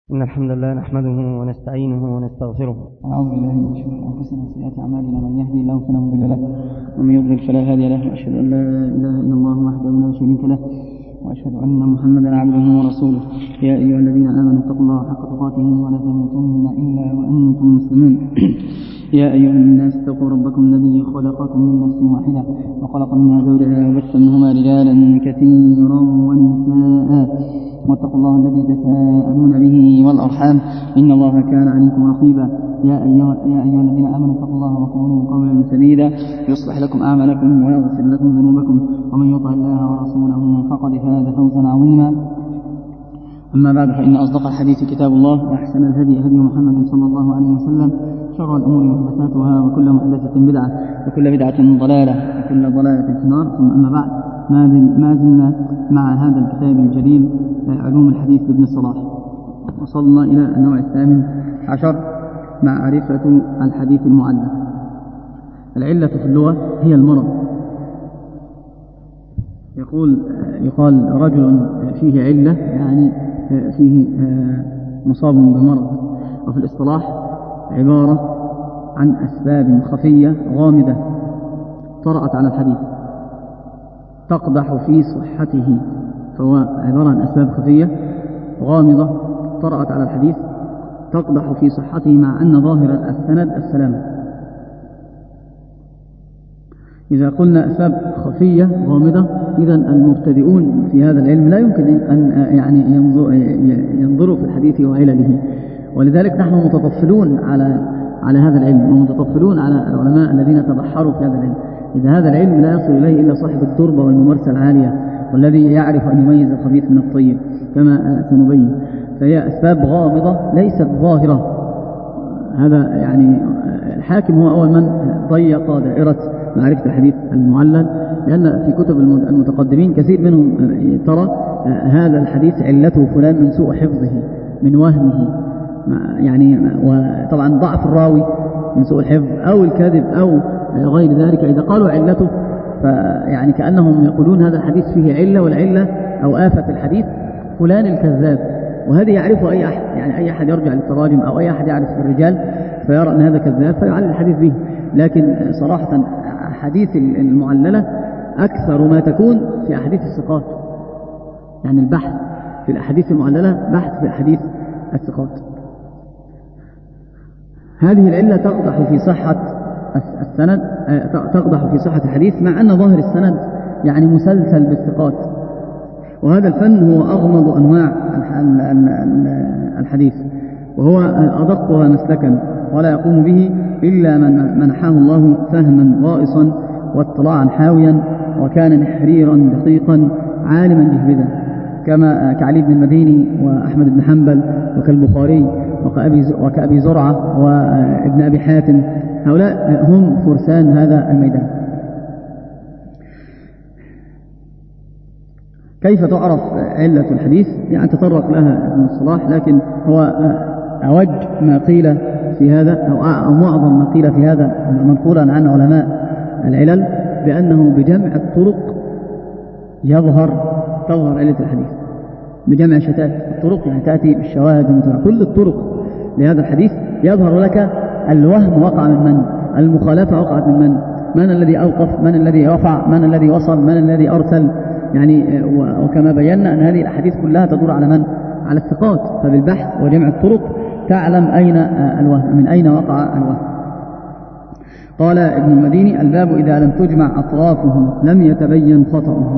إن الحمد لله نحمده ونستعينه ونستغفره ونعوذ بالله من شرور أنفسنا وسيئات أعمالنا، من يهدي الله فلا مضل له ومن يضلل فلا هادي له، وأشهد أن لا إله إلا الله وحده لا شريك له، وأشهد أن محمدا عبده ورسوله. يا أيها الذين آمنوا اتقوا الله حق تقاته ولا تموتن إلا وأنتم مسلمون. يا أيها الناس اتقوا ربكم الذي خلقكم من نفس واحدة وخلق منها زوجها وبث منهما رجالا كثيرا ونساء، واتقوا الله الذي تساءلون به والأرحام إن الله كان عليكم رقيبا. يا أيها الذين آمنوا اتقوا الله وقولوا قولا سديدا يصلح لكم أعمالكم ويغفر لكم ذنوبكم، ومن يطع الله ورسوله فقد فاز فوزا عظيما. أما بعد، فإن أصدق الحديث كتاب الله، وأحسن الهدي هدي محمد صلى الله عليه وسلم، شر الأمور محدثاتها، وكل محدثة بدعة، وكل بدعة ضلالة، وكل ضلالة في النار. ثم أما بعد، ما زلنا مع هذا الكتاب الجليل علوم الحديث لابن الصلاح، وصلنا إلى النوع 18 معرفة الحديث المعلق. العلة في اللغة هي المرض. يقال رجل فيه علة، يعني فيه مصاب بمرض. وفي الاصطلاح عبارة عن أسباب خفية غامضة طرأت على الحديث تقدح في صحته، فهو عبارة عن أسباب خفية غامضة طرأت على الحديث تقدح في صحته، مع أن ظاهر السند السلامة. إذا قلنا أسباب خفية غامضة، إذن المبتدئون في هذا العلم لا يمكن أن ينظروا في الحديث وعلله، ولذلك نحن متطفلون على هذا العلم، ومتطفلون على العلماء الذين تبحروا في هذا العلم. إذا هذا العلم لا يصل إليه إلا صاحب التربة والممارسة العالية، والذي يعرف أن يميز الخبيث من الطيب كما سنبين. فهي أسباب غامضة ليست ظاهرة. هذا يعني الحاكم هو أول من ضيق دائرة معرفة الحديث المعلل، لأن في كتب المتقدمين كثير منهم ترى هذا الحديث علته فلان من سوء حفظه، من وهمه، يعني وطبعا ضعف الراوي من سوء الحفظ أو الكذب أو غير ذلك. إذا قالوا علته فيعني كأنهم يقولون هذا الحديث فيه علة، والعلة أو آفة الحديث فلان الكذاب، وهذا يعرفه أي أحد، يعني أي أحد يرجع للتراجم أو أي أحد يعرف الرجال فيرى أن هذا كذاب فيعلل الحديث به. لكن صراحة حديث المعللة أكثر ما تكون في أحاديث الثقات، يعني البحث في الأحاديث المعللة بحث في أحاديث الثقات. هذه العلة تقدح في صحة السند، تقدح في صحة الحديث، مع أن ظاهر السند يعني مسلسل بالثقات. وهذا الفن هو أغمض أنواع الحديث، وهو أدقها مسلكا، ولا يقوم به إلا من منحه الله فهما غائصا واطلاعا حاويا، وكان نحريرا دقيقا عالما جهبذا، كعلي بن المديني وأحمد بن حنبل وكالبخاري وكأبي زرعة وابن أبي حاتم. هؤلاء هم فرسان هذا الميدان. كيف تعرف علة الحديث؟ يعني تطرق لها ابن الصلاح، لكن هو أوج ما قيل في هذا أو معظم ما قيل في هذا منقولا عن علماء العلل، بأنه بجمع الطرق تظهر علة الحديث. بجمع شتات الطرق، يعني تأتي بالشواهد كل الطرق لهذا الحديث يظهر لك الوهم وقع من من، المخالفة وقعت من من الذي أوقف، من الذي رفع، من الذي وصل، من الذي أرسل. يعني وكما بينا أن هذه الأحاديث كلها تدور على من؟ على الثقات. فبالبحث وجمع الطرق تعلم أين الوهم، من أين وقع الوهم. قال ابن المديني: الباب إذا لم تجمع أطرافه لم يتبين خطأه.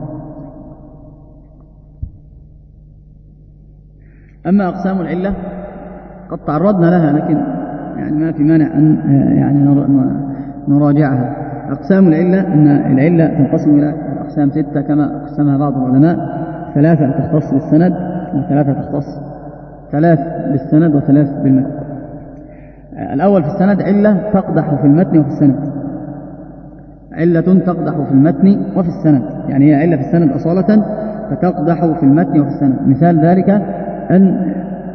أما أقسام العلة قد تعرضنا لها، لكن يعني ما في مانع أن يعني نراجعها. أقسام العلة: أن العلة تنقسم إلى أقسام 6 كما قسمها بعض العلماء: 3 تختص بالسند، و3 تختص 3 بالسند و3 بالمتن. الأول في السند علة تقدح في المتن وفي السند. علة تقدح في المتن وفي السند، يعني هي علة في السند أصالة فتقدح في المتن وفي السند. مثال ذلك أن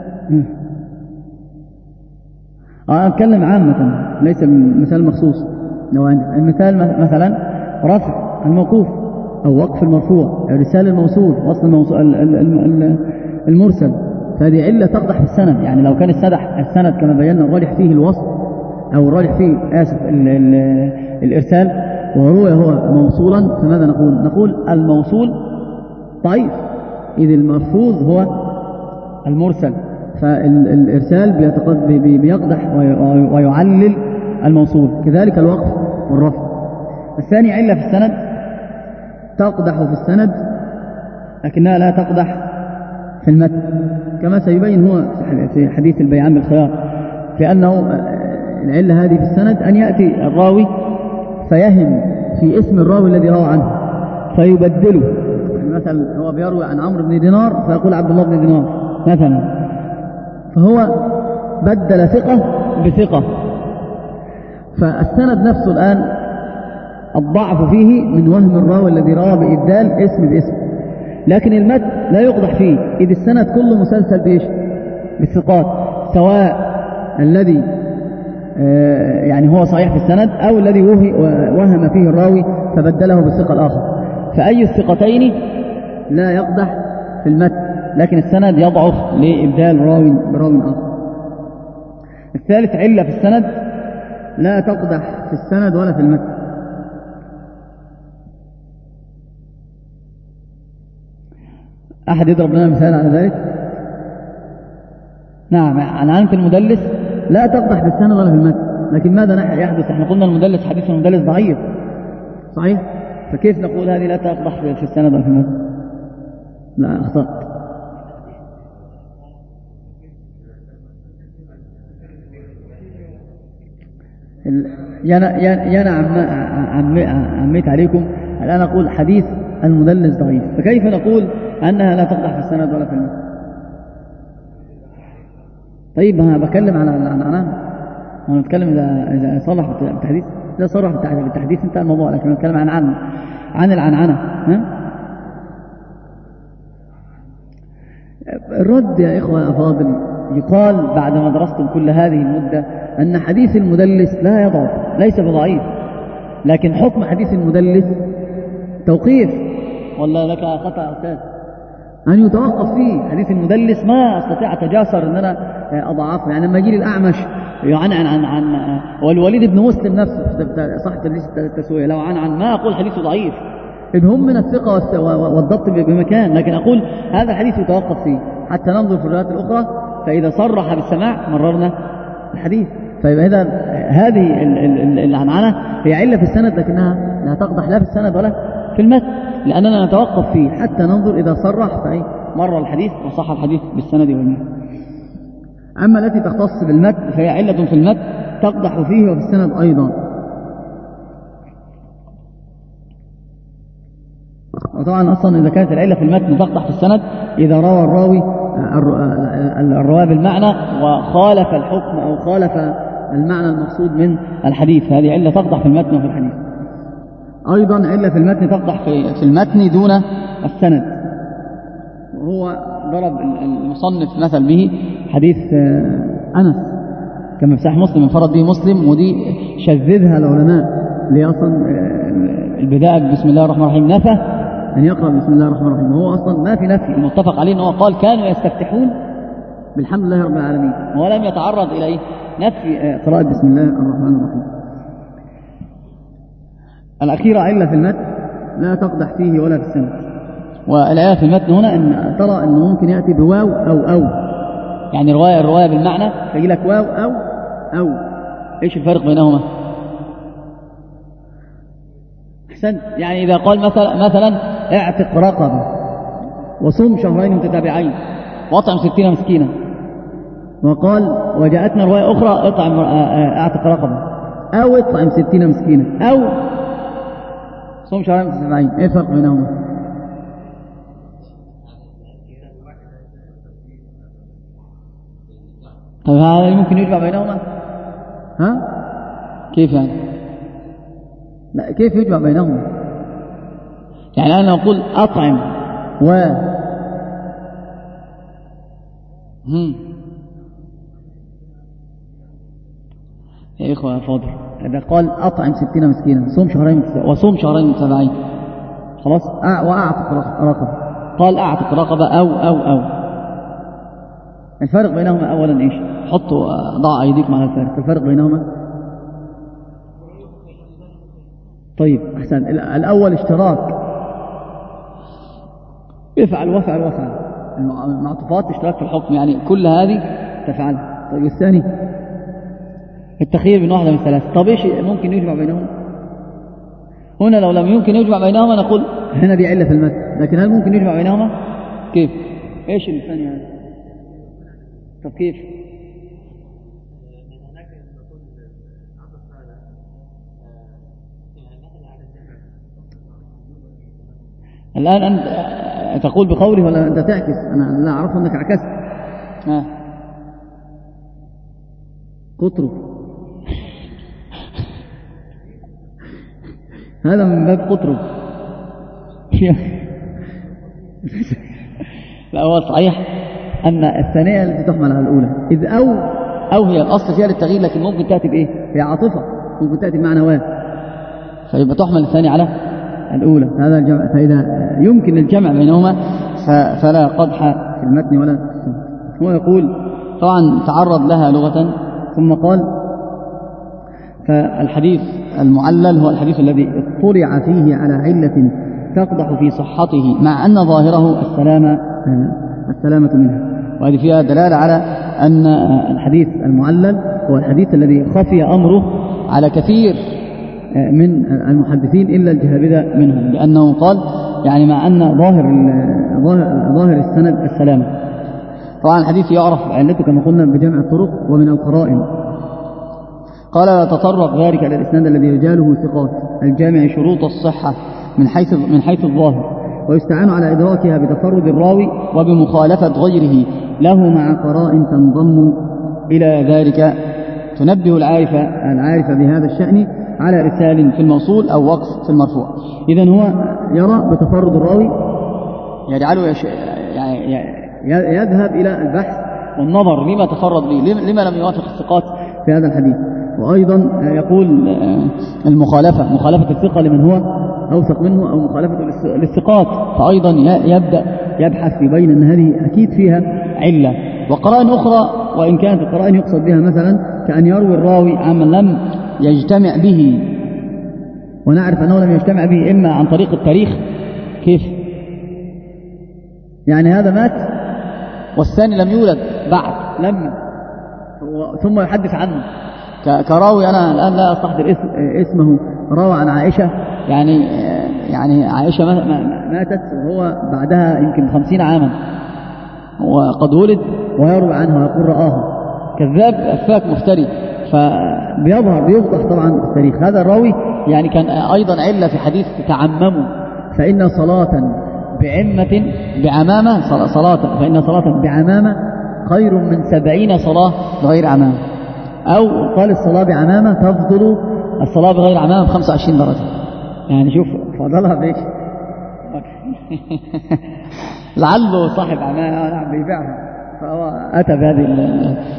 أتكلم عامة ليس مثال مخصوص. المثال مثلا رفع الموقوف أو وقف المرفوع، إرسال الموصول، وصل المرسل، فهذه علة تقدح في السند. يعني لو كان السند كما بينا الراجح فيه الوصل أو الراجح فيه الإرسال وروي هو موصولا، فماذا نقول الموصول ضعيف، إذ الملفوظ هو المرسل، فالإرسال بيقدح ويعلل الموصول. كذلك الوقف والرفع. الثاني علة في السند تقدح في السند لكنها لا تقدح في المتن، كما سيبين هو في حديث البيعان بالخيار، في أنه العلة هذه في السند أن يأتي الراوي فيهم في اسم الراوي الذي روى عنه فيبدله. يعني مثلا هو بيروي عن عمرو بن دينار فيقول عبد الله بن دينار مثلا، فهو بدل ثقة بثقة. فالسند نفسه الآن الضعف فيه من وهم الراوي الذي روى بإبدال اسم باسم، لكن المتن لا يقدح فيه، إذ السند كله مسلسل بإيش؟ بالثقات، سواء الذي يعني هو صحيح في السند أو الذي وهم فيه الراوي فبدله بالثقة الآخر، فأي الثقتين لا يقدح في المتن، لكن السند يضعف لإبدال راوي براوي آخر. الثالث علة في السند لا تقدح في السند ولا في المتن. أحد يضرب لنا مثال على ذلك؟ نعم، عنعنة المدلس لا تقدح في السند ولا في المتن، لكن ماذا يحدث؟ احنا قلنا المدلس حديث المدلس ضعيف صحيح، فكيف نقول هذه لا تقدح في السند ولا في المتن؟ لا، أخطأت. عميت عليكم الآن أقول حديث المدلس ضعيف، فكيف نقول أنها لا تقدح في السند ولا في المتن؟ طيب أنا بكلم على العنعنة، أنا بتكلم إذا صلح بالتحديث، إذا صرح بالتحديث انتهى الموضوع، لكن بتكلم عن العنعنة. الرد يا إخوة الأفاضل يقال بعد ما درستم كل هذه المدة أن حديث المدلس لا يضعف، ليس بضعيف، لكن حكم حديث المدلس توقيف، ولا لك خطأ يا أستاذ؟ أن يتوقف فيه حديث المدلس، ما أستطيع أتجاسر أن أنا أضعفه. يعني لما يجي لي الأعمش عن والوليد بن مسلم نفسه صح تدليس التسوية، لو عن ما أقول حديثه ضعيف، إذ هم من الثقة والضبط بمكان، لكن أقول هذا الحديث يتوقف فيه حتى ننظر في الروايات الأخرى، فإذا صرح بالسماع مررنا الحديث. فيبقى إذا هذه العنعنة هي علة في السند، لكنها لا تقدح لا في السند ولا في المتن، لأننا نتوقف فيه حتى ننظر إذا صرح مر الحديث وصح الحديث بالسند والمتن. أما التي تختص بالمتن فهي علة في المتن تقدح فيه وفي السند أيضا. وطبعا أصلا إذا كانت العلة في المتن تقدح في السند إذا روى الرواة بالمعنى وخالف الحكم أو خالف المعنى المقصود من الحديث، فهذه علة تقدح في المتن وفي الحديث. أيضا علة في المتن تقدح في المتن دون السند، وهو ضرب المصنف مثل به حديث أنس كما في صحيح مسلم انفرد به مسلم، ودي شذذها العلماء، اللي أصلا البداية بسم الله الرحمن الرحيم نفى أن يقرأ بسم الله الرحمن الرحيم، وهو أصلا ما في نفي، المتفق عليه أنه قال كانوا يستفتحون بالحمد لله رب العالمين، ولم يتعرض إلى نفي قراءة بسم الله الرحمن الرحيم. الأخيرة علة في المتن لا تقدح فيه ولا في السند. والآية في المتن هنا أن ترى أنه ممكن يأتي بواو أو يعني الرواية بالمعنى فيجي لك واو أو إيش الفرق بينهما؟ أحسن، يعني إذا قال مثلا اعتق رقبة وصوم شهرين متتابعين واطعم 60 مسكينا، وقال وجاءتنا رواية أخرى اعتق رقبة أو اطعم 60 مسكينا أو صوم شهرين متتابعين، إيه الفرق بينهما؟ طيب هذا ممكن يجمع بينهما؟ ها؟ كيف يعني؟ لا، كيف يجمع بينهما؟ يعني أنا أقول أطعم يا إخوة يا فاضل، إذا قال أطعم 60 مسكينا وصوم شهرين متتابعين خلاص، وأعتق رقبة، قال أعتق رقبة أو الفرق بينهما أولا إيش؟ حطوا ضع أيديكم على الفرق بينهما. طيب أحسن. الأول اشتراك، افعل وافعل وافعل، المعطوفات اشتراك في الحكم، يعني كل هذه تفعلها. طيب الثاني التخيير بين واحدة من ثلاثة. طب إيش ممكن يجمع بينهم؟ هنا لو لم يمكن يجمع بينهما نقول هنا دي علة في المتن، لكن هل ممكن يجمع بينهما؟ كيف؟ إيش الثاني هذا؟ طب كيف؟ الآن أنت تقول بقولي ولا أنت تعكس؟ أنا لا أعرف أنك عكست. قطرب هذا من باب قطرب. لا هو صحيح أن الثانية التي تحمل على الأولى، إذ أو هي الأصل فيها للتغيير، لكن ممكن تأتي بإيه؟ هي عاطفة، ممكن تأتي بمعنى واحد، فيبقى تحمل الثانية على الأولى. هذا الجمع. فإذا يمكن الجمع بينهما فلا قدح في المتن ولا في السنة. هو يقول طبعا تعرض لها لغة، ثم قال فالحديث المعلل هو الحديث الذي اطلع فيه على علة تقدح في صحته مع أن ظاهره السلامة منها. وهذه فيها دلالة على أن الحديث المعلل هو الحديث الذي خفي أمره على كثير من المحدثين إلا الجهابذة منهم، لأنه قال يعني مع أن ظاهر السند السلامة. طبعا الحديث يعرف علته كما قلنا بجمع الطرق ومن القرائن. قال لا تطرق ذلك إلى الإسناد الذي رجاله ثقات الجامع شروط الصحة من حيث الظاهر، ويستعان على إدراكها بتفرد الراوي وبمخالفة غيره له مع قرائن تنضم إلى ذلك تنبه العارف بهذا الشأن على إرسال في الموصول أو وقف في المرفوع. إذن هو يرى بتفرد الراوي يجعله يذهب إلى البحث والنظر لما تفرد به، لما لم يوافق الثقات في هذا الحديث. وأيضا يقول مخالفة الثقة لمن هو أوثق منه، أو مخالفة للثقات، فأيضا يبدأ يبحث يبين أن هذه أكيد فيها علة. وقرائن أخرى، وإن كانت القرائن يقصد بها مثلا كأن يروي الراوي عمن لم يجتمع به، ونعرف أنه لم يجتمع به إما عن طريق التاريخ. كيف؟ يعني هذا مات والثاني لم يولد بعد ثم يحدث عنه، كراوي أنا الآن لا أستحضر اسمه، روى عن عائشة، يعني عائشة ماتت وهو بعدها يمكن 50 عاما وقد ولد، ويروي عنها ويقول رآها. كذاب أفاك مفتري، بيفضح طبعا التاريخ. هذا الراوي يعني كان أيضا علة في حديث تعمموا، فإن صلاة بعمامة خير من 70 صلاة بغير عمامة. أو قال الصلاة بعمامة تفضل الصلاة بغير عمامة ب25 درجة. يعني شوف فضلها بإيش. لعله صاحب عمامة بيبيعها، فهو أتى بهذه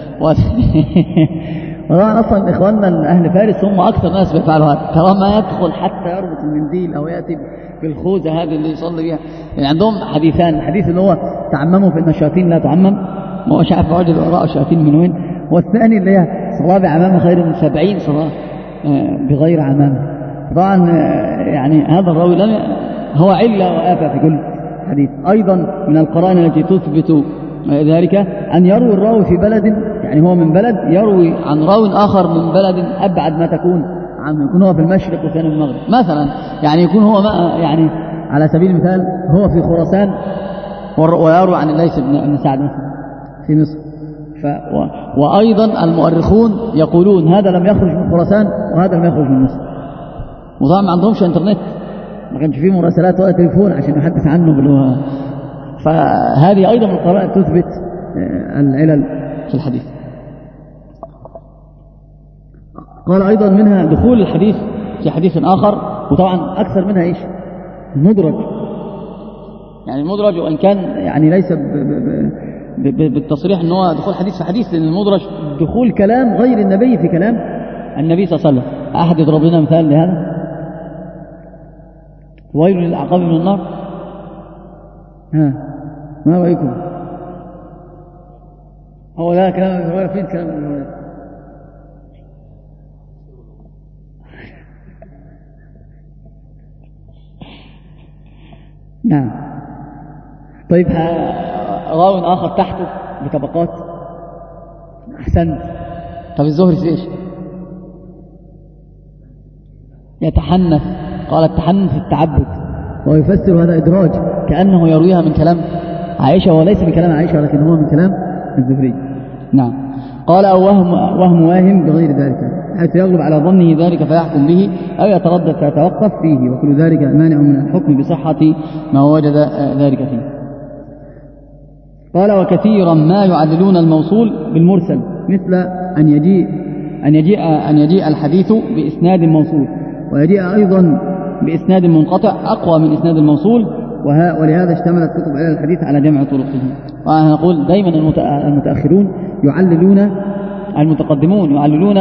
وطبعا أصلا إخواننا أهل فارس هم أكثر ناس بيفعلوا هذا، طالما يدخل حتى يربط المنديل أو يأتي بالخوذة هذه اللي يصلي بها. يعني عندهم حديثان، الحديث اللي هو تعمموا فإن الشياطين لا تعمم، ما هو شعب عجل وراء الشياطين من وين، والثاني اللي هي صلاة بعمامة خير من 70 صلاة بغير عمامة. طبعا يعني هذا الراوي هو علة وآفة في كل حديث. أيضا من القرائن التي تثبت ذلك أن يروي الراوي في بلد، يعني هو من بلد يروي عن راو آخر من بلد أبعد ما تكون عنه، يكون هو في المشرق وثاني في المغرب مثلا، يعني يكون هو يعني على سبيل المثال هو في خراسان ويروي عن الليث بن سعد مثلا في مصر. وأيضا المؤرخون يقولون هذا لم يخرج من خراسان وهذا لم يخرج من مصر، وطبعا ما عندهمش انترنت، ما كانش فيه مراسلات ولا تليفون عشان يحدث عنه فهذه أيضا من القرائن تثبت العلل في الحديث. قال أيضا منها دخول الحديث في حديث آخر، وطبعا أكثر منها إيش؟ المدرج. يعني المدرج وإن كان يعني ليس بالتصريح أنه دخول حديث في حديث، لأن المدرج دخول كلام غير النبي في كلام النبي صلى الله عليه وسلم. أحد يضرب لنا مثال لهذا؟ ويل للأعقاب من النار. ما رأيكم؟ هو لا كلام ابن هريرة، فين كلام ابن هريرة؟ نعم. طيب راو آخر تحته بطبقات. أحسنت. طب الزهري في إيش؟ يتحنث، قال التحنث التعبد، ويفسر هذا إدراج كأنه يرويها من كلام عائشة، وليس من كلام عائشة ولكن هو من كلام الزهري. نعم. قال أو وهم واهم بغير ذلك، حيث يغلب على ظنه ذلك فيحكم به، أو يتردد فيتوقف فيه، وكل ذلك مانع من الحكم بصحة ما وجد ذلك فيه. قال وكثيرا ما يعللون الموصول بالمرسل، مثل أن يجيء الحديث بإسناد موصول، ويجيء أيضا بإسناد منقطع أقوى من إسناد الموصول، ولهذا اشتملت كتب علل الحديث على جمع طرقه. ونقول دائما المتأخرون يعللون، المتقدمون يعللون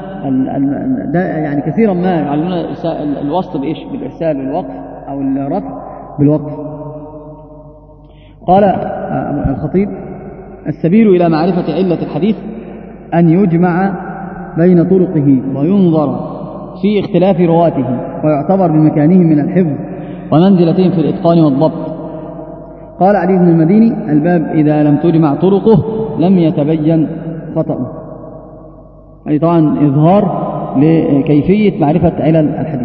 يعني كثيرا ما يعللون الوصل بإيش؟ بالإرسال والوقف، أو الرفع بالوقف. قال الخطيب السبيل إلى معرفة علة الحديث أن يجمع بين طرقه وينظر في اختلاف رواته، ويعتبر بمكانهم من الحفظ ومنزلتهم في الإتقان والضبط. قال علي بن المديني الباب إذا لم تجمع طرقه لم يتبين خطأه، يعني طبعا إظهار لكيفية معرفة علل الحديث.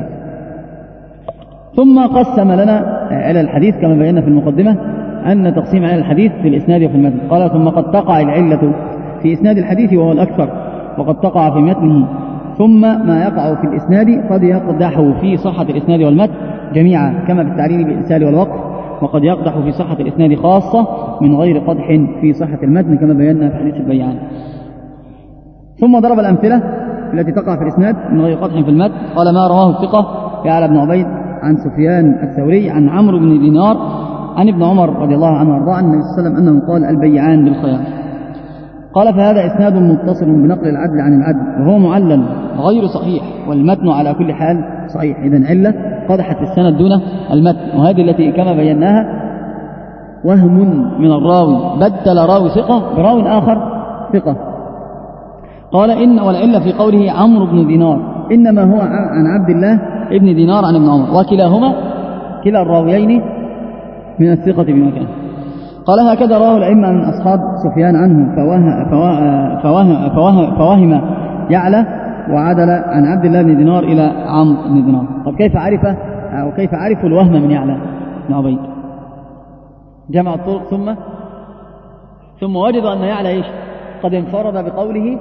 ثم قسم لنا علل الحديث كما بينا في المقدمة أن تقسيم علل الحديث في الإسناد وفي المتن. قال ثم قد تقع العلة في إسناد الحديث وهو الأكثر، وقد تقع في متنه، ثم ما يقع في الإسناد قد يقدح في صحة الإسناد والمتن جميعا، كما بالتعليل بالإرسال والوقف، وقد يقدح في صحة الإسناد خاصة من غير قدح في صحة المتن كما بينا في حديث البيعان. ثم ضرب الأمثلة التي تقع في الإسناد من غير قدح في المتن. قال ما رواه الثقة يعلى بن عبيد عن سفيان الثوري عن عمرو بن دينار عن ابن عمر رضي الله عنه وارضاه عن النبي صلى الله عليه وسلم أنه قال البيعان بالخيار. قال فهذا إسناد متصل بنقل العدل عن العدل، وهو معلل غير صحيح، والمتن على كل حال صحيح. إذن علة قدحت السند دون المتن، وهذه التي كما بيناها وهم من الراوي، بدل راوي ثقة براوي آخر ثقة. قال إن والعلة في قوله عمرو بن دينار إنما هو عن عبد الله ابن دينار عن ابن عمر، وكلاهما كلا الراويين من الثقة بمكان. قال هكذا رواه الأئمة من أصحاب سفيان عنه فوهم يعلى وعدل عن عبد الله بن دينار إلى عمرو بن دينار. طب كيف عرفوا الوهم من يعلى بن عبيد؟ جمع الطرق ثم وجدوا أن يعلى إيش؟ قد انفرد بقوله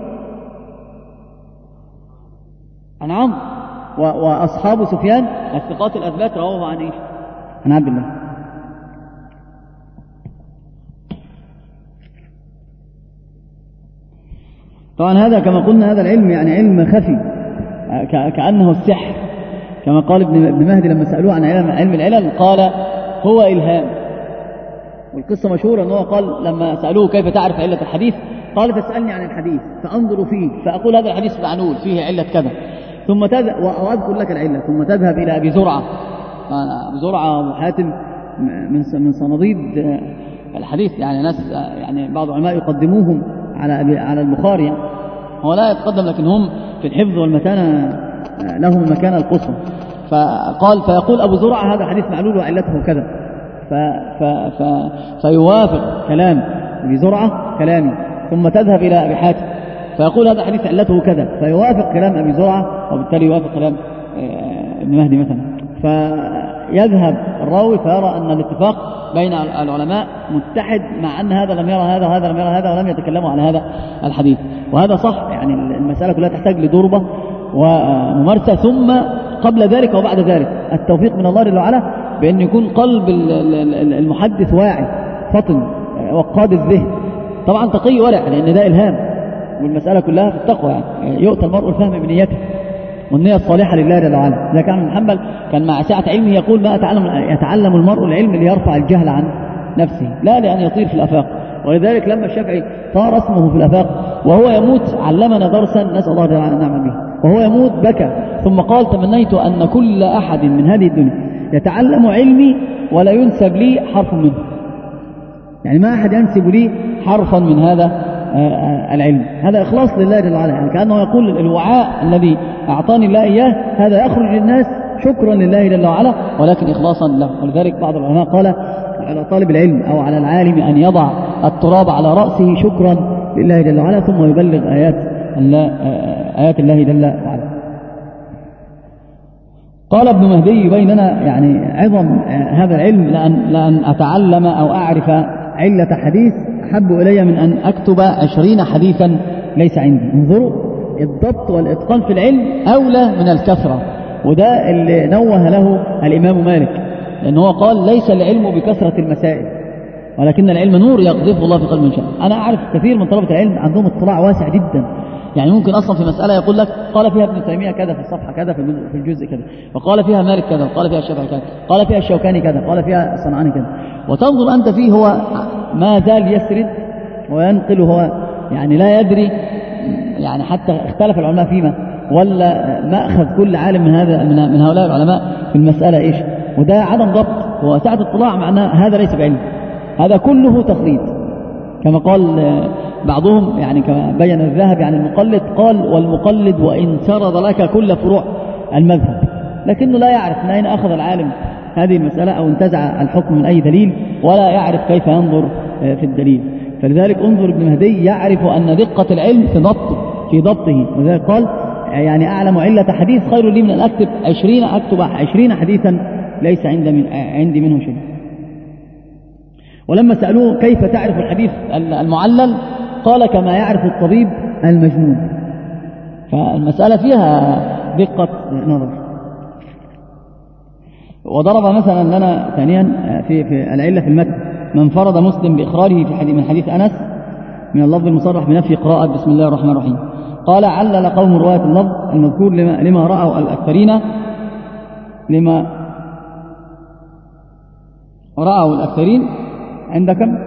عن عمرو، وأصحاب سفيان الثقات الأثبات رواه عن إيش؟ عن عبد الله. طبعا هذا كما قلنا هذا العلم يعني علم خفي كأنه السحر، كما قال ابن مهدي لما سألوه عن علم العلل قال هو إلهام. والقصة مشهورة أنه قال لما سألوه كيف تعرف علة الحديث قال تسألني عن الحديث فأنظر فيه فأقول هذا الحديث معلول فيه علة كذا، ثم وأذكر لك العلة، ثم تذهب إلى أبي زرعة. أبي زرعة أبو حاتم من صناديد الحديث، يعني ناس يعني بعض العلماء يقدموهم على البخاري، هو لا يتقدم لكن هم في الحفظ والمتانة لهم المكانة القصوى. فيقول أبو زرعة هذا حديث معلول وعلته كذا، فيوافق كلام أبي زرعة كلامي، ثم تذهب إلى أبي حاتم فيقول هذا حديث علته كذا، فيوافق كلام أبي زرعة وبالتالي يوافق كلام ابن مهدي مثلا. فيذهب الراوي فيرى أن الاتفاق بين العلماء متحد، مع أن هذا لم يرى هذا وهذا لم يرى هذا ولم يتكلموا على هذا الحديث. وهذا صح، يعني المسألة كلها تحتاج لضربة وممارسة، ثم قبل ذلك وبعد ذلك التوفيق من الله جل وعلا بأن يكون قلب المحدث واعي فطن وقاد الذهن، طبعا تقي ورع لأن ده إلهام، والمسألة كلها في التقوى، يعني يؤتى المرء الفهم بنيته والنية الصالحة لله جل وعلا. إذا كان محمد كان مع سعة علمه يقول ما يتعلم المرء العلم ليرفع الجهل عن نفسه لا لأن يطير في الأفاق. ولذلك لما الشافعي طار اسمه في الأفاق وهو يموت علمنا درسا نسأل الله جل وعلا أن نعمل به، وهو يموت بكى ثم قال تمنيت أن كل أحد من هذه الدنيا يتعلم علمي ولا ينسب لي حرف منه، يعني ما أحد ينسب لي حرفا من هذا العلم. هذا إخلاص لله جل وعلا، يعني كأنه يقول الوعاء الذي أعطاني الله إياه هذا يخرج للناس شكرا لله جل وعلا ولكن إخلاصا له. ولذلك بعض العلماء قال على طالب العلم أو على العالم أن يضع التراب على رأسه شكرا لله جل وعلا ثم يبلغ آيات الله جل وعلا. قال ابن مهدي يبين لنا يعني عظم هذا العلم، لأن أتعلم أو أعرف علة حديث أحب إلي من أن أكتب 20 حديثا ليس عندي. انظروا الضبط والإتقان في العلم أولى من الكثرة، وده اللي نوه له الإمام مالك، لأنه هو قال ليس العلم بكثرة المسائل ولكن العلم نور يقذفه الله في قلب من شاء. أنا أعرف كثير من طلبة العلم عندهم اطلاع واسع جدا، يعني ممكن أصلا في مسألة يقول لك قال فيها ابن تيمية كذا في الصفحة كذا في الجزء كذا، وقال فيها مالك كذا، وقال فيها الشافعي كذا، قال فيها الشوكاني كذا، قال فيها الصنعاني كذا، وتنظر أنت فيه هو ما زال يسرد وينقل، هو يعني لا يدري، يعني حتى اختلف العلماء فيما ولا مأخذ كل عالم من هؤلاء العلماء في المسألة إيش، وده عدم ضبط وسعة اطلاع، معناه هذا ليس بعلم، هذا كله تقليد كما قال بعضهم، يعني كما بين الذهبي عن المقلد قال والمقلد وإن سرد لك كل فروع المذهب لكنه لا يعرف من أين أخذ العالم هذه المسألة أو انتزع الحكم من أي دليل ولا يعرف كيف ينظر في الدليل. فلذلك انظر ابن مهدي يعرف أن دقة العلم في ضبطه، ولذلك قال يعني أعلم علة حديث خير لي من أن أكتب 20 حديثا ليس عندي منه شيء. ولما سألوه كيف تعرف الحديث المعلل قال كما يعرف الطبيب المجنون. فالمسألة فيها دقة نظر. وضرب مثلا لنا ثانيا في العلة في المتن من فرض مسلم بإخراجه من حديث أنس من اللفظ المصرح بنفي قراءة بسم الله الرحمن الرحيم، قال علل قوم رواية اللفظ المذكور لما رأوا الأكثرين عندكم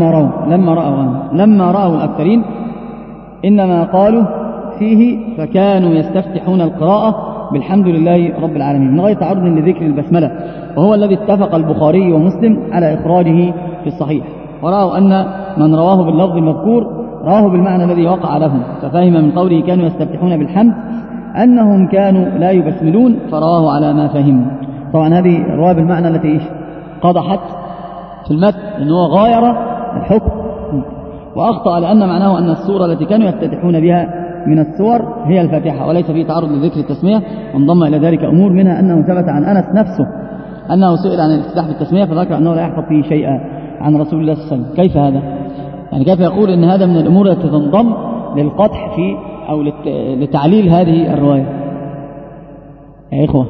لما رأوا الأكثرين إنما قالوا فيه فكانوا يستفتحون القراءة بالحمد لله رب العالمين من غير تعرض لذكر البسملة، وهو الذي اتفق البخاري ومسلم على إخراجه في الصحيح. ورأوا أن من رواه باللفظ المذكور رواه بالمعنى الذي وقع لهم، ففهم من قوله كانوا يستفتحون بالحمد أنهم كانوا لا يبسملون فرواه على ما فهموا. طبعا هذه رواه بالمعنى التي قضحت في المتن أنه غاير الحكم وأخطأ، لأن معناه أن السورة التي كانوا يفتتحون بها من السور هي الفاتحة وليس فيه تعرض لذكر التسمية. وانضم إلى ذلك أمور منها أنه ثبت عن أنس نفسه أنه سئل عن الافتتاح بالتسمية فذكر أنه لا يحفظ فيه شيئا عن رسول الله صلى الله عليه وسلم. كيف هذا؟ يعني كيف يقول أن هذا من الأمور التي تنضم للقطح في أو لتعليل هذه الرواية؟ يا إخوة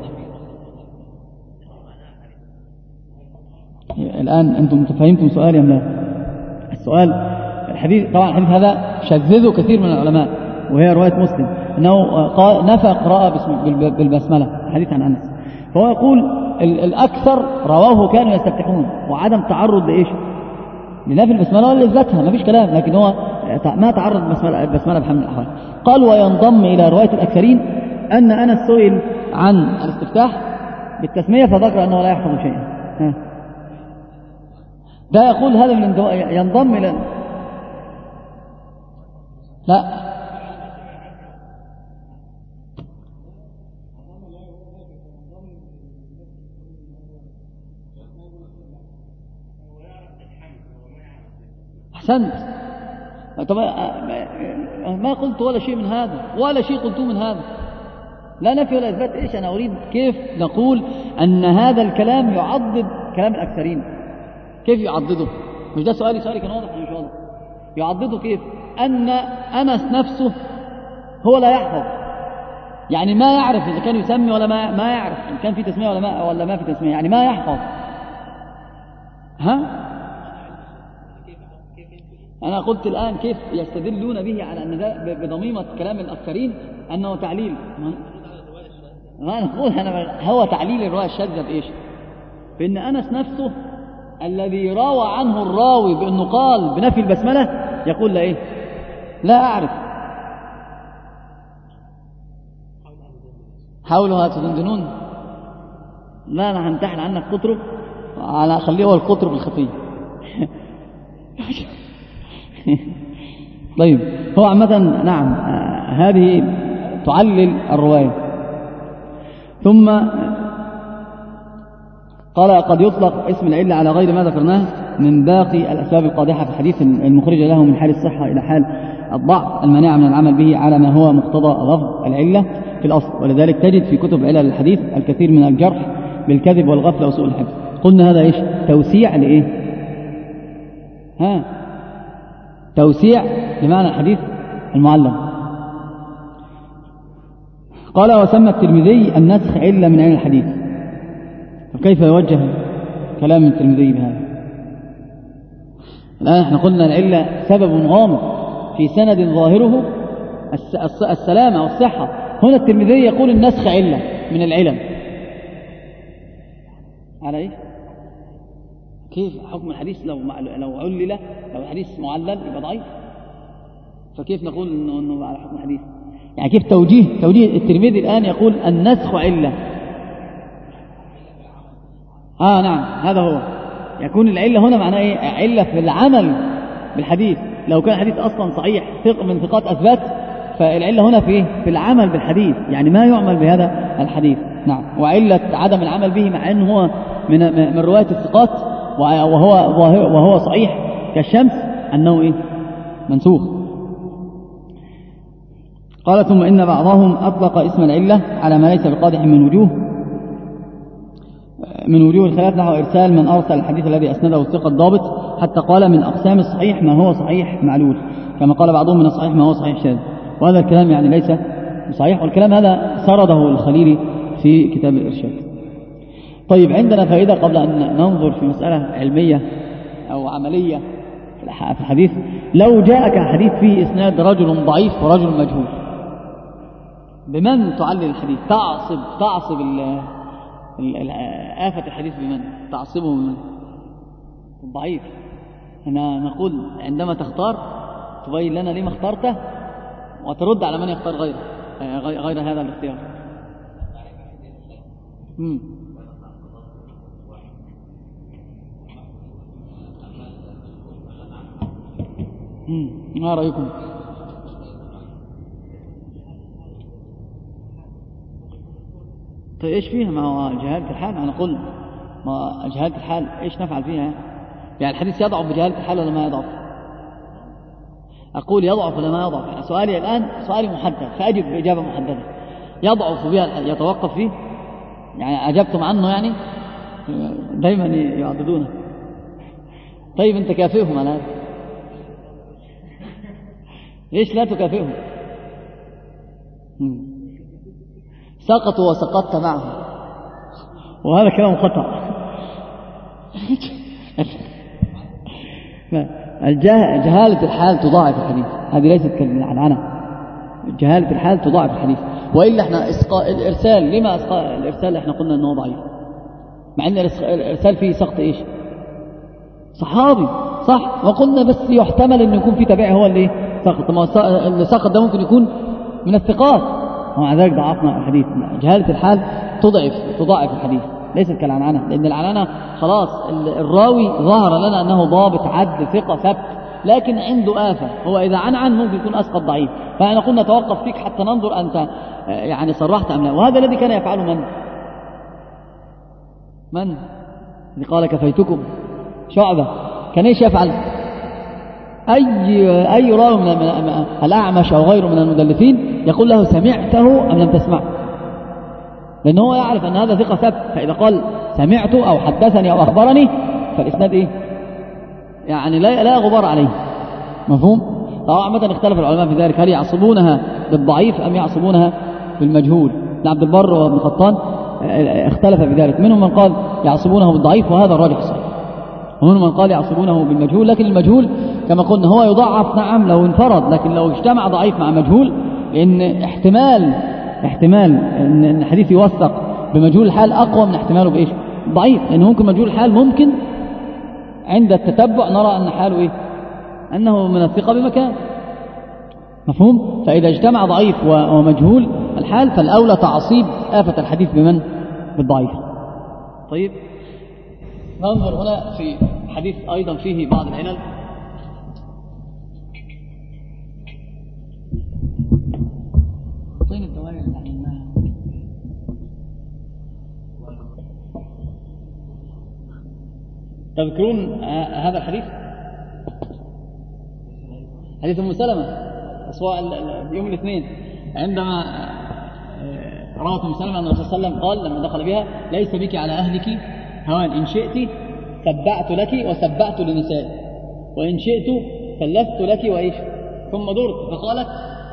الآن أنتم فهمتم سؤالي أم لا؟ السؤال الحديث طبعا الحديث هذا شذذه كثير من العلماء وهي رواية مسلم أنه نفى قراءة بالبسملة حديث عن أنس، فهو يقول الأكثر رواه كانوا يستفتحون وعدم تعرض لإيش؟ لنفي البسملة ولا لذاتها ما فيش كلام، لكن هو ما تعرض البسملة بحمل الأحوال. قال وينضم إلى رواية الأكثرين أن أنس سئل عن الاستفتاح بالتسمية فذكر أنه لا يحفظ شيئا. ده يقول هذا من ينضم إلى لا أحسنت. طب ما قلت ولا شيء من هذا ولا شيء قلت من هذا، لا نفي ولا إثبات. إيش أنا أريد كيف نقول أن هذا الكلام يعضد كلام الأكثرين؟ كيف يعضده؟ مش ده سؤالي كان واضح إن شاء الله. يعضده كيف؟ أن أنس نفسه هو لا يحفظ، يعني ما يعرف إذا كان يسمي ولا ما يعرف إن كان في تسمية ولا ما في تسمية، يعني ما يحفظ. أنا قلت الآن كيف يستدلون به على أن ده بضميمة كلام الأكثرين أنه تعليل. ما نقول هو تعليل الرواية الشاذة بإيش؟ بأن أنس نفسه الذي روى عنه الراوي بأنه قال بنفي البسملة يقول لا إيه؟ لا أعرف. حاولوا تدندنون. لا أنا هنتحل عنك قطرب على خليه هو القطرب الخفي. طيب هو عامة نعم هذه تعلل الرواية. ثم قال قد يطلق اسم العلة على غير ما ذكرناه من باقي الأسباب القادحة في الحديث المخرجة له من حال الصحة إلى حال الضعف المانعة من العمل به على ما هو مقتضى لفظ العلة في الأصل. ولذلك تجد في كتب علل الحديث الكثير من الجرح بالكذب والغفلة وسوء الحفظ. قلنا هذا إيش؟ توسيع لإيه؟ توسيع لمعنى الحديث المعلم. قال وسمى الترمذي النسخ علة من علم الحديث. فكيف يوجه كلام الترمذي بهذا؟ الآن احنا قلنا العلة سبب غامض في سند ظاهره السلامة والصحة. هنا الترمذي يقول النسخ علة من العلم. على ايه؟ كيف حكم الحديث لو علل، لو الحديث معلل يبقى ضعيف، فكيف نقول انه على حكم الحديث؟ يعني كيف توجيه الترمذي الآن يقول النسخ علة؟ نعم هذا هو. يكون العلة هنا معناه ايه؟ علة في العمل بالحديث. لو كان الحديث اصلا صحيح من ثقات اثبات، فالعلة هنا في العمل بالحديث، يعني ما يعمل بهذا الحديث. نعم. وعلة عدم العمل به مع انه هو من رواية الثقات وهو صحيح كالشمس انه ايه؟ منسوخ. قال ثم إن بعضهم أطلق اسم العلة على ما ليس بقادح من وجوه الخلاف نحو إرسال من أرسل الحديث الذي أسنده الثقة الضابط، حتى قال من أقسام الصحيح ما هو صحيح معلول، كما قال بعضهم من الصحيح ما هو صحيح شاذ. وهذا الكلام يعني ليس صحيح، والكلام هذا سرده الخليلي في كتاب الإرشاد. طيب عندنا فائدة قبل أن ننظر في مسألة علمية أو عملية في الحديث. لو جاءك حديث فيه إسناد رجل ضعيف ورجل مجهول، بمن تعلل الحديث؟ تعصب آفة الحديث بمن؟ تعصبه بمن؟ الضعيف. هنا نقول عندما تختار تبين لنا لما اخترته وترد على من يختار غير هذا الاختيار. ما رأيكم؟ طيب ايش فيها؟ ما هو جهالة الحال. انا اقول ما جهالة الحال ايش نفعل فيها؟ يعني الحديث يضعف بجهالة الحال ولا ما يضعف؟ اقول يضعف ولا ما يضعف. يعني سؤالي الان سؤالي محدد فاجب باجابة محددة. يضعف بها يتوقف فيه؟ يعني اجبتم عنه يعني دايما يعضدونه. طيب انت كافئهم على هذا، ليش لا تكافئهم؟ سقطوا وسقطت معهم، وهذا كلام خطأ. جهالة الحال تضاعف الحديث، هذه ليست كالعنعنة. جهالة الحال تضاعف الحديث. وإلا احنا الإرسال، لما الإرسال احنا قلنا أنه ضعيف، مع أن الإرسال فيه سقط إيش؟ صحابي صح، وقلنا بس يحتمل أن يكون في تابعي هو اللي سقط. ما اللي سقط ده ممكن يكون من الثقات، ومع ذلك ضعفنا الحديث. جهالة الحال تضاعف الحديث، ليست كالعنعنة. لأن العنعنة خلاص الراوي ظهر لنا أنه ضابط عدل ثقة ثبت، لكن عنده آفة، هو إذا عنعن ممكن يكون أسقط ضعيف. فأنا قلنا نتوقف فيك حتى ننظر أنت يعني صرحت أم لا. وهذا الذي كان يفعله من اللي قال كفيتكم؟ شعبة. كان ايش يفعل؟ أي راوي من الأعمش أو غيره من المدلسين يقول له سمعته أم لم تسمع، لأنه هو يعرف أن هذا ثقة ثبت. فإذا قال سمعت أو حدثني أو أخبرني فالإسناد إيه؟ يعني لا غبار عليه. مفهوم؟ طبعا عامة اختلف العلماء في ذلك، هل يعصبونها بالضعيف أم يعصبونها بالمجهول؟ ابن البر وابن خطان اختلف في ذلك. منهم من قال يعصبونه بالضعيف وهذا الراجح الصحيح، ومنهم من قال يعصبونه بالمجهول. لكن المجهول كما قلنا هو يضعف نعم لو انفرد، لكن لو اجتمع ضعيف مع مجهول، لأن احتمال ان الحديث يوثق بمجهول الحال أقوى من احتماله بإيش؟ ضعيف. لأنه ممكن مجهول الحال ممكن عند التتبع نرى أن حاله إيه؟ أنه من الثقة بمكان. مفهوم؟ فإذا اجتمع ضعيف ومجهول الحال فالأولى تعصيب آفة الحديث بمن؟ بالضعيف. طيب ننظر هنا في حديث أيضا فيه بعض العلل. تذكرون هذا الحديث؟ حديث أم سلمة يوم الاثنين عندما روت أم سلمة أن الرسول صلى الله عليه وسلم قال لما دخل بها: ليس بك على أهلك هوان، إن شئت سبعت لك وسبعت لنسائي، وإن شئت ثلثت لك وإيش ثم درت، فقالت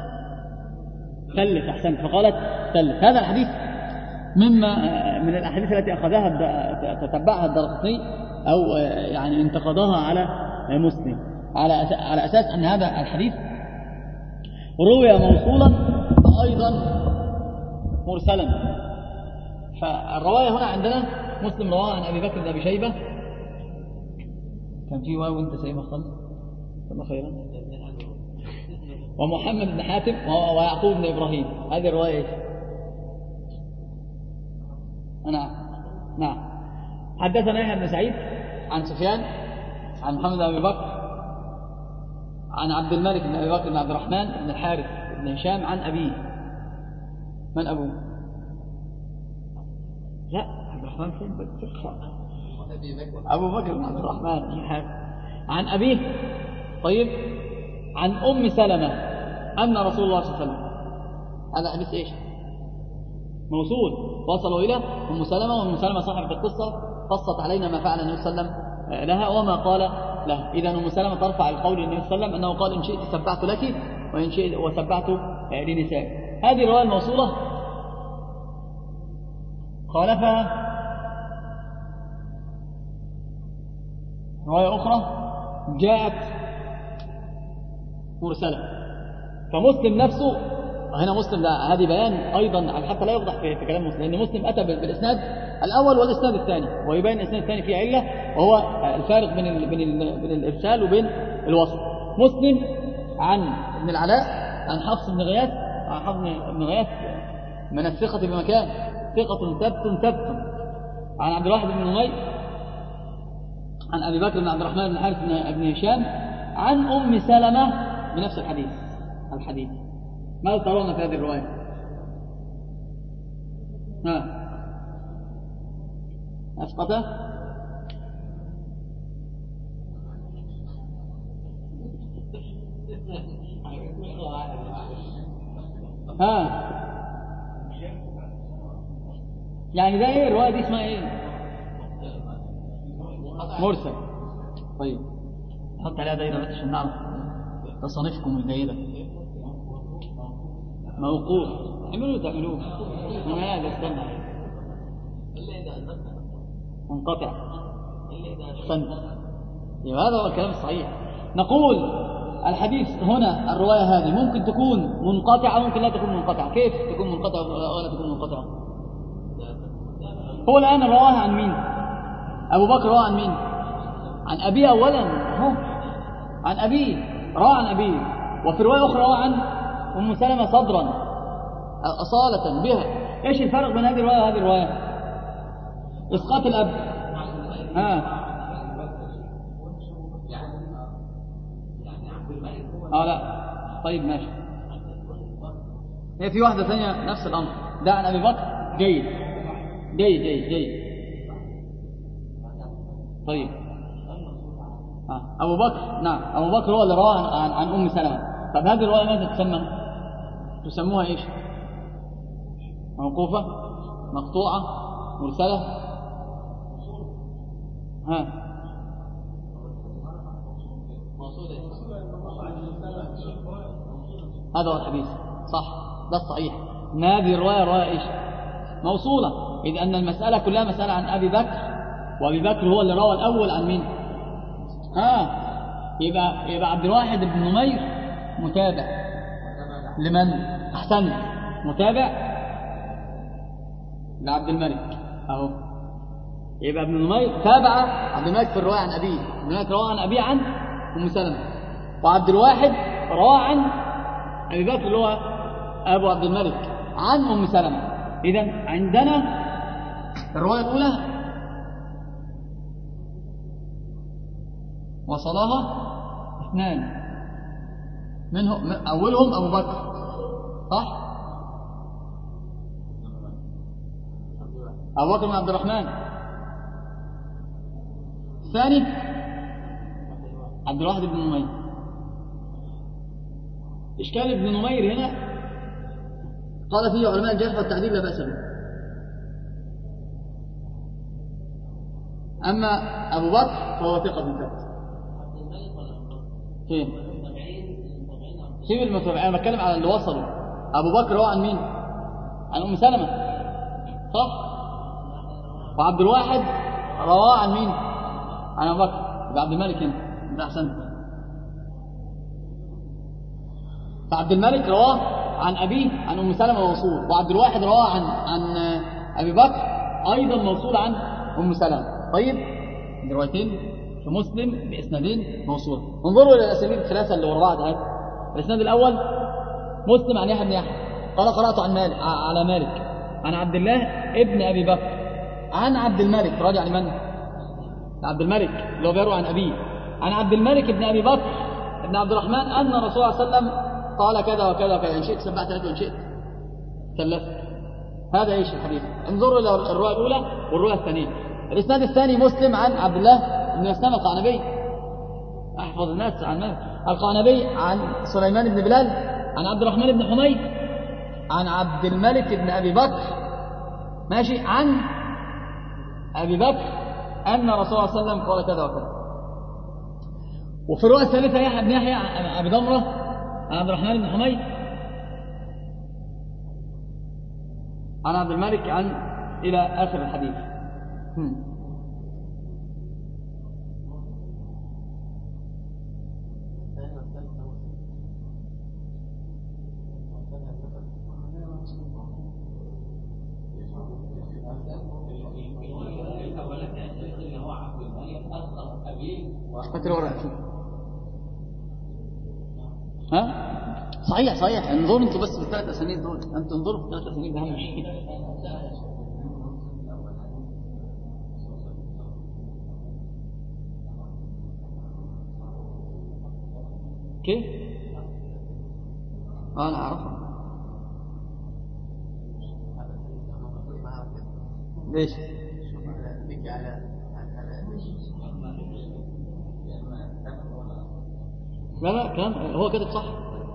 ثلث، أحسنت، فقالت ثلث. هذا الحديث مما من الأحاديث التي أخذها تتبعها الدرقطني أو يعني انتقدها على مسلم على أساس أن هذا الحديث روي موصولا وأيضا مرسلا. فالرواية هنا عندنا مسلم رواه عن أبي بكر بن أبي شيبة، كان في واو وانت سايبها خالص، الله خيرا، ومحمد بن حاتم ويعقوب بن إبراهيم. هذه الرواية ايش؟ نعم. حدثنا يحيى بن سعيد عن سفيان عن محمد بن أبي بكر عن عبد الملك بن أبي بكر بن عبد الرحمن بن الحارث بن هشام عن أبيه. من أبوه؟ لا، عبد الرحمن فين بتقرأ؟ أبو بكر بن عبد الرحمن بن الحارث عن أبيه. طيب، عن أم سلمة أن رسول الله صلى الله عليه وسلم، هذا حديث إيش؟ موصول، وصلوا إلى أم سلمة، وأم سلمة صاحبة القصة قصت علينا ما فعل النبي صلى الله عليه وسلم لها وما قال لها. إذا أم سلمة ترفع القول للنبي صلى الله عليه وسلم أنه قال: إن شئت سبعت لك وإن شئت وسبعت لنسائي. هذه الرواية الموصولة خالفها رواية أخرى جاءت مرسلة. فمسلم نفسه هنا، مسلم هذه بيان أيضا حتى لا يوضح في كلام مسلم، لأن مسلم أتى بالإسناد الأول والإسناد الثاني، ويبين الإسناد الثاني فيه علة، وهو الفارق بين الإرسال وبين الوصل. مسلم عن ابن العلاء عن حفص بن غياث، عن حفص بن غياث من الثقة بمكان، ثقة ثبت عن عبد الواحد بن نمير عن أبي بكر بن عبد الرحمن بن الحارث بن هشام عن أم سلمة بنفس الحديث. ماذا ترون في هذه الرواية؟ أسقطه؟ يعني ده ايه الرواية دي اسمها ايه؟ مرسل. طيب، نحط عليها دايرة بس عشان نعرف تصنيفكم الجيدة. موقوف، تعملوه انا هذا استنى منقطع استنى. يبقى هذا هو الكلام الصحيح. نقول الحديث هنا الرواية هذه ممكن تكون منقطعة وممكن لا تكون منقطعة. كيف تكون منقطعة ولا تكون منقطعة؟ هو الآن رواها عن مين؟ أبو بكر رواه عن مين؟ عن أبيه أولا، عن أبيه، رواه عن أبيه. وفي رواية أخرى رواه عن أم سلمة صدرا أصالة بها. إيش الفرق بين هذه الرواية وهذه الرواية؟ إسقاط الأب. لا، طيب ماشي. هي في واحدة ثانية نفس الأمر، ده عن أبي بكر. جيد. طيب، أبو بكر، نعم، أبو بكر هو اللي رواه عن أم سلمة. طب هذه الرواية ماذا تسمى؟ تسموها إيش؟ موقوفة، مقطوعة، مرسلة؟ هذا هو الحديث، صح، ده الصحيح. إن هذه الرواية إيش؟ موصولة، إذ أن المسألة كلها مسألة عن أبي بكر، وأبي بكر هو اللي روى الأول عن مين؟ يبقى عبد الواحد بن نمير متابع لمن؟ أحسن، متابع لعبد الملك أهو. يبقى ابن نمير تابع عبد الملك في الرواية عن أبيه. عبد الملك روى عن أبيه عن أم سلمة، وعبد الواحد روى عن أبي بكر اللي هو أبو عبد الملك عن أم سلمة. إذن عندنا الرواية الأولى وصلها اثنان، منهم أولهم أبو بكر، صح؟ أبو بكر بن عبد الرحمن. الثاني عبد الواحد بن نمير. إشكال ابن نمير هنا قال فيه علماء الجرح والتعديل لا بأس به. أما أبو بكر فهو ثقة ثبت. فين؟ سيب المتابعين، أنا بتكلم على اللي وصلوا. أبو بكر هو عن مين؟ عن أم سلمة، صح؟ وعبد الواحد رواه عن مين؟ عن أبو بكر بن عبد الملك. هنا ده أحسن. فعبد الملك رواه عن أبيه عن أم سلمة موصول، وعبد الواحد رواه عن أبي بكر أيضا موصول عن أم سلمة. طيب الروايتين في مسلم بإسنادين موصول. انظروا إلى الأسانيد الثلاثة اللي ورا بعض. الإسناد الأول مسلم عن يحيى بن يحيى قال قرأت على مالك عن عبد الله ابن أبي بكر عن عبد الملك، راجع لمن؟ عبد الملك اللي هو بيروي عن أبيه، عن عبد الملك ابن أبي بكر ابن عبد الرحمن أن الرسول صلى الله عليه وسلم قال كذا وكذا وكذا، إن شئت سبعت لك وإن شئت ثلثت. هذا ايش الحديث؟ انظروا الى الروايه الاولى والروايه الثانيه. الاسناد الثاني مسلم عن عبد الله بن مسلم القعنبي، احفظ الناس عن القعنبي، عن سليمان بن بلال عن عبد الرحمن بن حميد عن عبد الملك بن ابي بكر، ماشي، عن ابي بكر ان الرسول صلى الله عليه وسلم قال كذا وكذا. وفي الروايه الثالثه يحيى بن يحيى ابي ضمره عن عبد الرحمن بن حميد عن عبد الملك عن إلى آخر الحديث. ها؟ صحيح انظروا انتوا بس في الثلاث اسانيد دول، انتوا انظروا في الثلاث اسانيد، اهم شيء. كيف؟ انا اعرفها. ليش؟ لا كلام هو كده صح.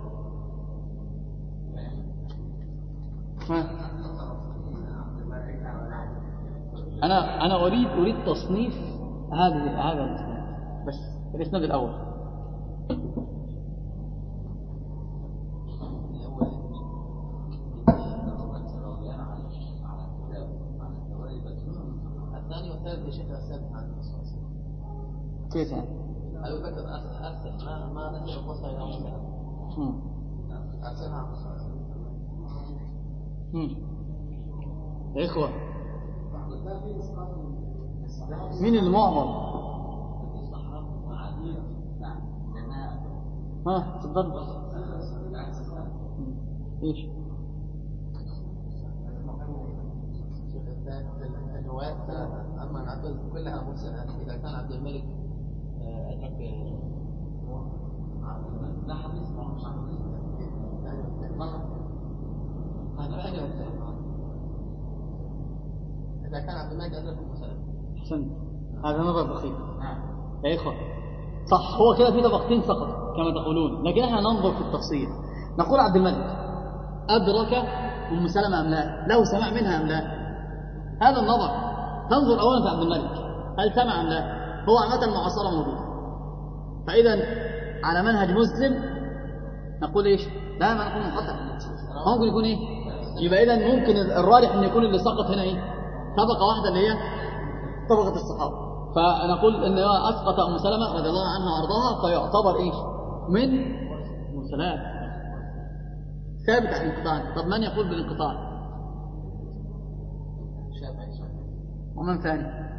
أنا أريد تصنيف هذا الإسناد، بس الإسناد الأول. الثاني والثالث يا شيخ الثالث عن الرسول. كيف يعني؟ أبو بكر أرسل ما نسي القصة إلى مسلم. أرسلها عن الرسول. يا إخوة مين المعظم؟ تفضل. ايش؟ الروايات اما نعتبر كلها مرسله اذا كان عبد الملك ادرك لا حديث مش عن إذا كان عبد الملك أدرك المسلم. أحسنت، هذا نظر دقيق. يا إخوة صح، هو كده في طبقتين سقط كما تقولون، لكن احنا ننظر في التفصيل. نقول عبد الملك أدرك أم سلمة أم لا، له سمع منها أم لا، هذا النظر. تنظر أولا في عبد الملك هل سمع أم لا، هو عامة المعاصرة موجود. فإذا على منهج مسلم نقول إيش؟ لا ما نقول منقطع، ممكن يكون إيه؟ يبقى إذا ممكن الراجح أن يكون اللي سقط هنا إيه؟ طبقة واحدة اللي هي طبقة الصحابة. فنقول إن أسقط أم سلمة رضي الله عنها وأرضاها فيعتبر إيش؟ من مرسلات ثابت عن الانقطاع. طب من يقول بالانقطاع؟ ومن ثاني؟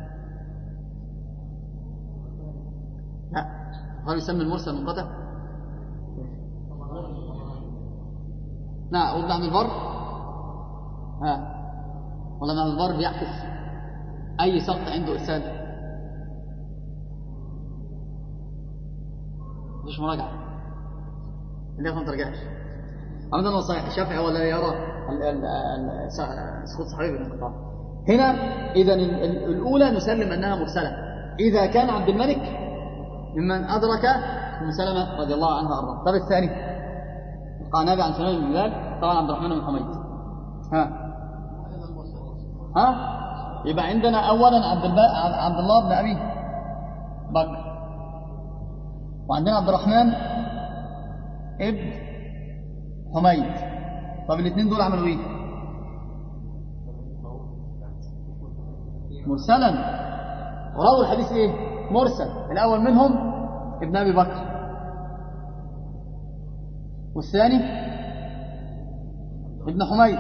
لا، هل يسمى المرسل منقطع؟ نعم. وابن عبد البر ولا ابن عبد البر بيعكس أي سقط عنده إرسال؟ مش مراجعة اللي يفهم ترجعش. عمدا هو صحيح الشافعي ولا يرى سقوط صحيح بالانقطاع. هنا إذا الأولى نسلم أنها مرسلة إذا كان عبد الملك ممن أدرك أم سلمة رضي الله عنها أرضاه. طب الثاني القعنبي عن سلمان بن بلال طبعا عبد الرحمن بن حميد. يبقى عندنا أولا عبد الله بن أبي بكر، وعندنا عبد الرحمن ابن حميد. طب الاثنين دول عملوا ايه؟ مرسلا، ورووا الحديث ايه؟ مرسل. الاول منهم ابن ابي بكر، والثاني ابن حميد.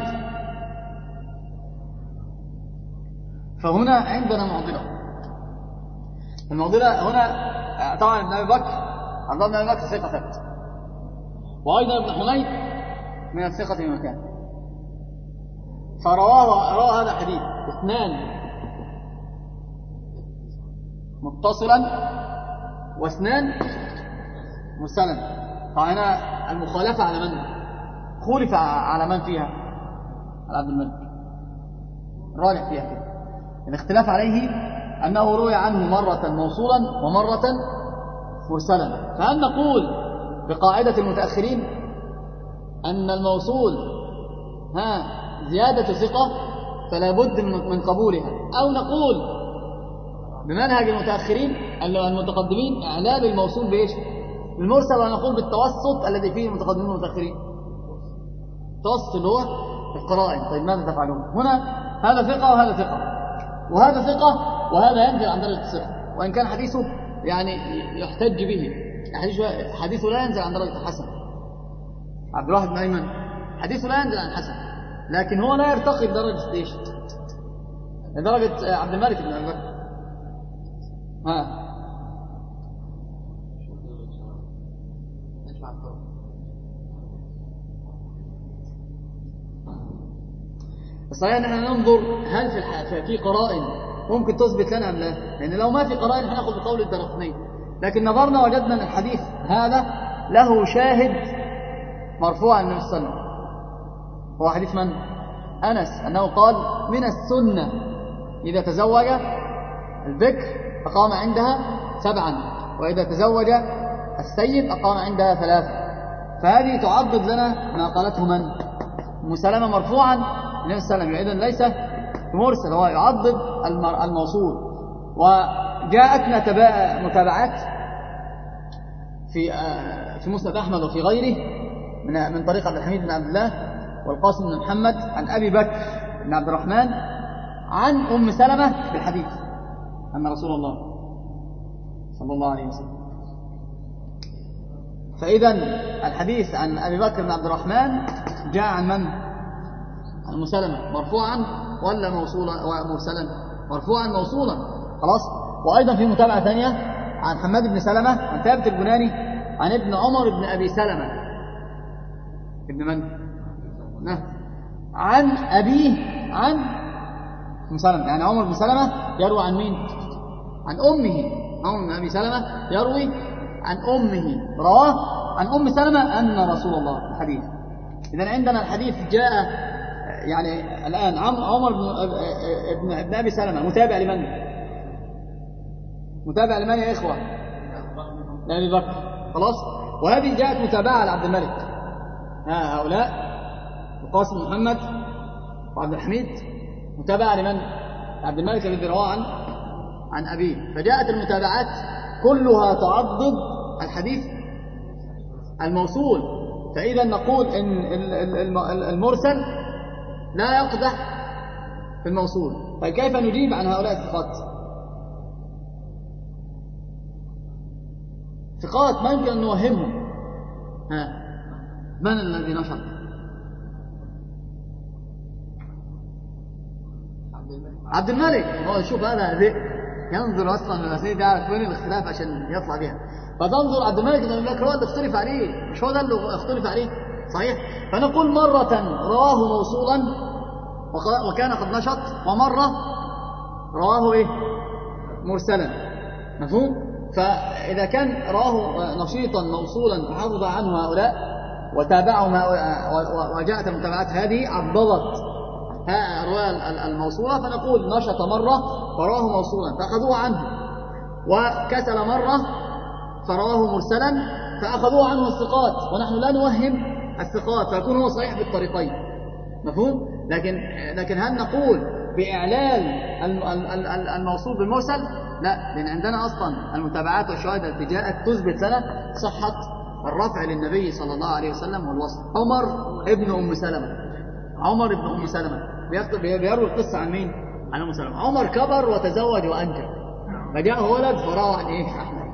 فهنا عندنا معضله. المعضله هنا طبعا ابن ابي بكر، عبد الله بن ابي بكر ثقه ثبت، وايضا ابن حميد من الثقه في مكان. روى هذا الحديث اثنان متصلا واثنان مرسلا. فهنا المخالفه على من؟ خولف على من فيها؟ على عبد الملك. راجع فيها كده. الاختلاف عليه أنه روي عنه مرة موصولا ومرة مرسلا. فهل نقول بقاعدة المتأخرين أن الموصول زيادة ثقة فلا بد من قبولها، أو نقول بمنهج المتأخرين المتقدمين إعلال الموصول بإيش؟ المرسل، ونقول بالتوسط الذي فيه المتقدمين والمتأخرين، التوسط اللي هو القرائن. طيب ماذا تفعلون؟ هنا هذا ثقة وهذا ثقة، وهذا ثقة وهذا ينزل عن درجة الثقة، وإن كان حديثه يعني يحتج به، حديثه لا ينزل عن درجة الحسن. عبد الواحد بن أيمن حديثه لا ينزل عن الحسن، لكن هو لا يرتقي بدرجة ايش؟ لدرجة عبد الملك بن أبي بكر. الصحيح ان احنا ننظر هل في قرائن ممكن تثبت لنا ام لا، لان لو ما في قرائن هناخذ بقول الدرقطني. لكن نظرنا وجدنا ان الحديث هذا له شاهد مرفوع عن النبي صلى الله عليه وسلم. هو حديث من؟ انس، انه قال من السنه اذا تزوج البكر اقام عندها 7، واذا تزوج السيد اقام عندها 3. فهذه تعضد لنا ما قالته من؟ ام سلمة مرفوعا النبي صلى الله عليه وسلم. إذن ليس مرسل، هو يعضد الموصول. وجاءتنا متابعات في مسند أحمد وفي غيره من طريق عبد الحميد بن عبد الله والقاسم بن محمد عن أبي بكر بن عبد الرحمن عن أم سلمة بالحديث أن رسول الله صلى الله عليه وسلم. فإذا الحديث عن أبي بكر بن عبد الرحمن جاء عن من؟ عن أم سلمة مرفوعا ولا موصولا ومرسلا؟ مرفوعا موصولا خلاص. وأيضا في متابعة ثانية عن حماد بن سلمة عن ثابت البناني عن ابن عمر بن أبي سلمة ابن من؟ عن أبيه عن أم سلمة. يعني عمر بن سلمة يروي عن مين؟ عن أمه. عمر بن أبي سلمة يروي عن أمه، رواه عن أم سلمة أن رسول الله الحديث. إذن عندنا الحديث جاء يعني الآن عمر بن أبي سلمة متابع لمن؟ متابع لمن يا إخوة؟ لأبي بكر خلاص. وهذه جاءت متابعة لعبد الملك. هؤلاء القاسم محمد وعبد الحميد متابعة لمن؟ عبد الملك الذي رواه عن أبيه. فجاءت المتابعات كلها تعضد الحديث الموصول. فإذا نقول إن المرسل لا يقدح في الموصول. فكيف نجيب عن هؤلاء الثقات؟ ثقات ما يمكن أن نوهمهم. من الذي نشط؟ عبد الملك. هو شوف هذا ذئب ينظر أصلا من الأسئلة يعرف وين الاختلاف عشان يطلع بها. فتنظر عبد الملك بن أبي بكر هو اللي اختلف عليه، مش هو ده اللي اختلف عليه صحيح. فنقول مرة رواه موصولا وكان قد نشط، ومرة رواه مرسلا. مفهوم؟ فإذا كان رواه نشيطا موصولا فحافظ عنه هؤلاء وتابعهم وجاءت المتابعات هذه عضلت الرواية الموصولة فنقول نشط مرة فرواه موصولا فأخذوه عنه، وكسل مرة فرواه مرسلا فأخذوه عنه الثقات، ونحن لا نوهم الثقات فيكون هو صحيح بالطريقين. مفهوم؟ لكن هل نقول بإعلال الموصول بالمرسل؟ لا، لأن عندنا أصلا المتابعات والشواهد التي جاءت تثبت لنا صحة الرفع للنبي صلى الله عليه وسلم والوصف. عمر ابن أم سلمة بيروي القصة عن مين؟ عن أم سلمة. عمر كبر وتزوج وأنجب، فجاءه ولد فروى عن إيه؟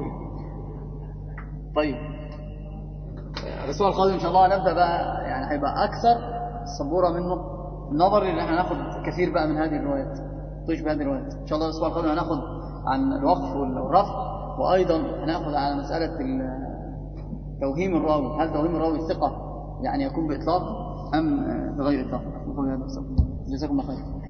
طيب الأسبوع القادم إن شاء الله نبدأ بقى، يعني هيبقى أكثر صبورة منه النظر اللي احنا هناخد كثير بقى من هذه الروايات، تشبه هذه الروايات. إن شاء الله الأسبوع القادم هناخد عن الوقف والرفع، وأيضا هناخد على مسألة توهيم الراوي، هل توهيم الراوي الثقة يعني يكون بإطلاق أم بغير إطلاق. جزاكم الله خير.